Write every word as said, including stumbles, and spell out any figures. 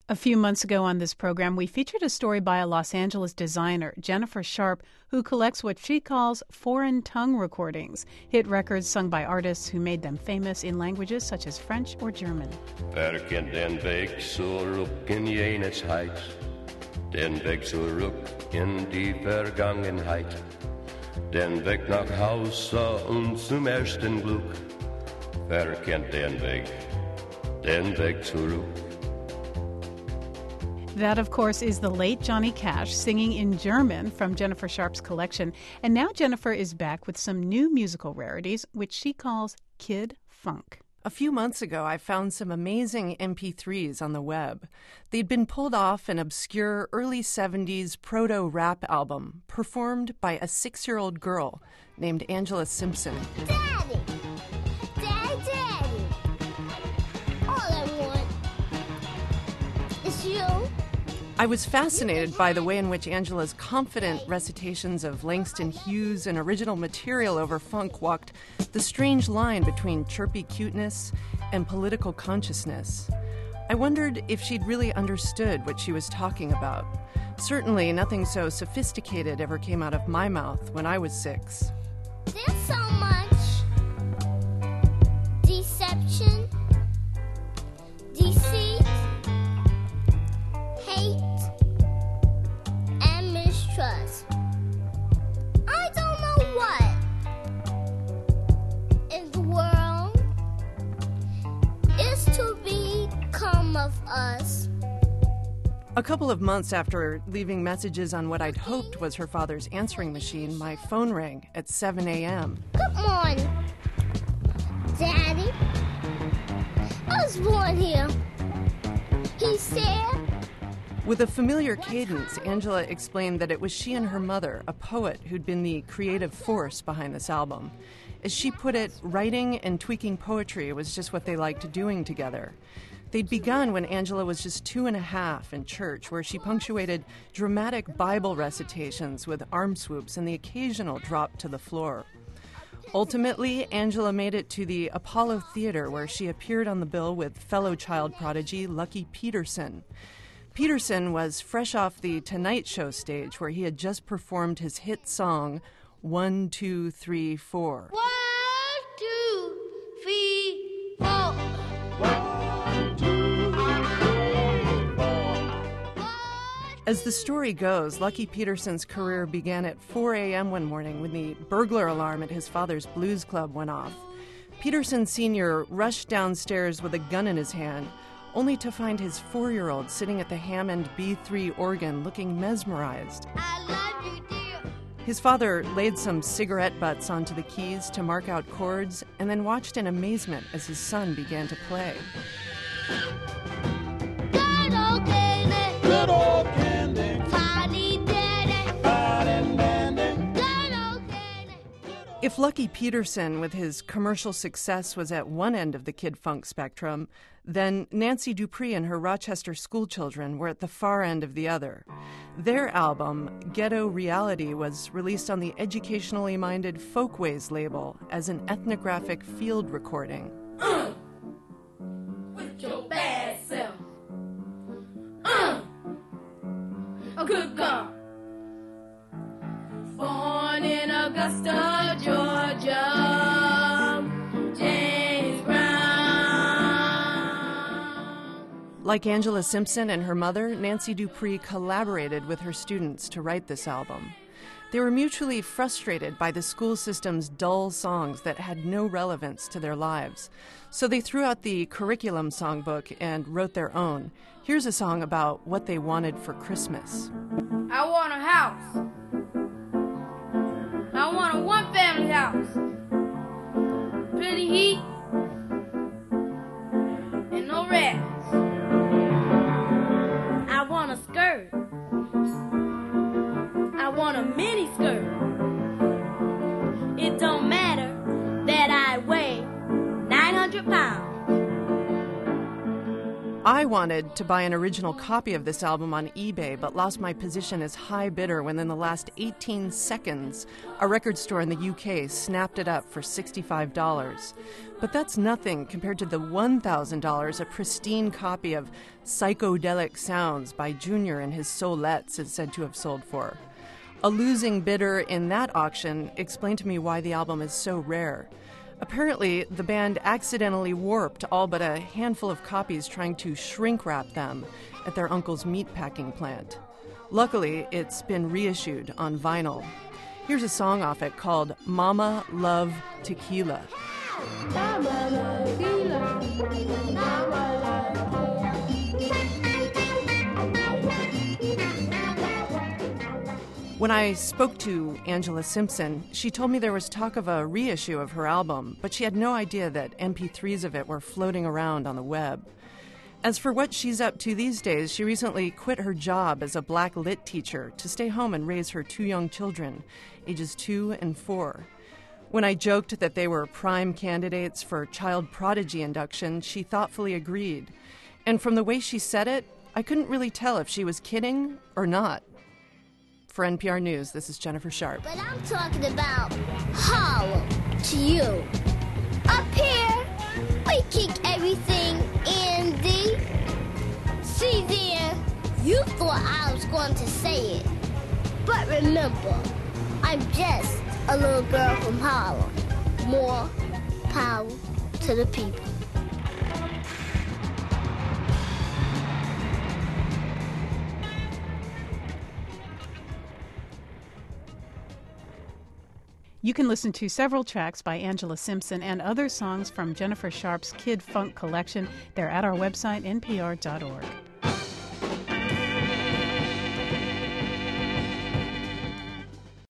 A few months ago on this program, we featured a story by a Los Angeles designer, Jennifer Sharp, who collects what she calls foreign tongue recordings, hit records sung by artists who made them famous in languages such as French or German. Verken den weg zurück in jenigkeit, den Weg zurück in die Vergangenheit, den Weg nach Hause und zum ersten Glück. Verken den Weg, den Weg zurück. That, of course, is the late Johnny Cash singing in German from Jennifer Sharp's collection. And now Jennifer is back with some new musical rarities, which she calls Kid Funk. A few months ago, I found some amazing M P threes on the web. They'd been pulled off an obscure early seventies proto-rap album performed by a six-year-old girl named Angela Simpson. Daddy! Daddy, Daddy! All I want is you. I was fascinated by the way in which Angela's confident recitations of Langston Hughes and original material over funk walked the strange line between chirpy cuteness and political consciousness. I wondered if she'd really understood what she was talking about. Certainly nothing so sophisticated ever came out of my mouth when I was six. There's so much deception, deceit, hate, and mistrust. I don't know what in the world is to become of us. A couple of months after leaving messages on what I'd hoped was her father's answering machine, my phone rang at seven a.m. Good morning, Daddy. I was born here. He said. With a familiar cadence, Angela explained that it was she and her mother, a poet who'd been the creative force behind this album. As she put it, writing and tweaking poetry was just what they liked doing together. They'd begun when Angela was just two and a half in church, where she punctuated dramatic Bible recitations with arm swoops and the occasional drop to the floor. Ultimately, Angela made it to the Apollo Theater, where she appeared on the bill with fellow child prodigy Lucky Peterson. Peterson was fresh off the Tonight Show stage, where he had just performed his hit song, One, Two, Three, Four. One, two, three, four. One, two, three, four. As the story goes, Lucky Peterson's career began at four a.m. one morning when the burglar alarm at his father's blues club went off. Peterson Senior rushed downstairs with a gun in his hand, only to find his four-year-old sitting at the Hammond B three organ looking mesmerized. I love you, dear. His father laid some cigarette butts onto the keys to mark out chords and then watched in amazement as his son began to play. Good old candy. Good old candy. Funny daddy. Fine and dandy. Good old candy. If Lucky Peterson, with his commercial success, was at one end of the kid funk spectrum, then Nancy Dupree and her Rochester schoolchildren were at the far end of the other. Their album, Ghetto Reality, was released on the educationally minded Folkways label as an ethnographic field recording. Uh, with your bad self. Uh, a good God. Born in Augusta, Georgia, James Brown. Like Angela Simpson and her mother, Nancy Dupree collaborated with her students to write this album. They were mutually frustrated by the school system's dull songs that had no relevance to their lives. So they threw out the curriculum songbook and wrote their own. Here's a song about what they wanted for Christmas. I want a house. I want a one-family house. Plenty heat and no rats. I want a skirt. I want a mini skirt. It don't matter that I weigh nine hundred pounds. I wanted to buy an original copy of this album on eBay, but lost my position as high bidder when in the last eighteen seconds, a record store in the U K snapped it up for sixty-five dollars. But that's nothing compared to the one thousand dollars a pristine copy of Psychedelic Sounds by Junior and his Soulettes is said to have sold for. A losing bidder in that auction explained to me why the album is so rare. Apparently, the band accidentally warped all but a handful of copies trying to shrink wrap them at their uncle's meatpacking plant. Luckily, it's been reissued on vinyl. Here's a song off it called Mama Love Tequila. Mama love tequila. Mama love. When I spoke to Angela Simpson, she told me there was talk of a reissue of her album, but she had no idea that M P threes of it were floating around on the web. As for what she's up to these days, she recently quit her job as a black lit teacher to stay home and raise her two young children, ages two and four. When I joked that they were prime candidates for child prodigy induction, she thoughtfully agreed. And from the way she said it, I couldn't really tell if she was kidding or not. For N P R News, this is Jennifer Sharp. But I'm talking about Harlem to you. Up here, we kick everything in the... See there, you thought I was going to say it. But remember, I'm just a little girl from Harlem. More power to the people. You can listen to several tracks by Angela Simpson and other songs from Jennifer Sharp's Kid Funk collection. They're at our website, N P R dot org.